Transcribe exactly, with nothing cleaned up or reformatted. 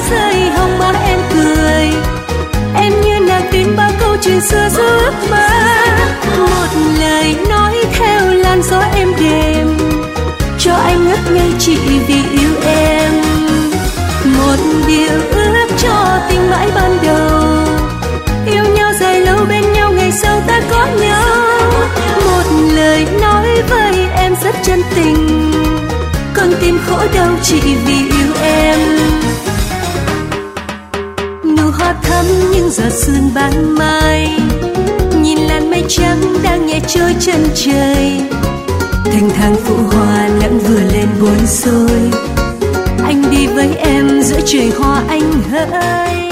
rơi hồng má em cười. Em như nàng tin bao câu chuyện xưa ước mơ, một lời nói theo làn gió êm đềm, cho anh ngất ngây chỉ vì yêu em. Một điều ước cho tình mãi ban đầu, yêu nhau dài lâu bên nhau ngày sau ta có nhau. Một lời nói với em rất chân tình, con tim khổ đau chỉ vì yêu em. Nụ hoa thắm những giọt sương ban mai, nhìn làn mây trắng đang nhẹ trôi chân trời. Thanh thang phụ hoa lẫn vừa lên buồn xôi, anh đi với em giữa trời hoa anh hỡi.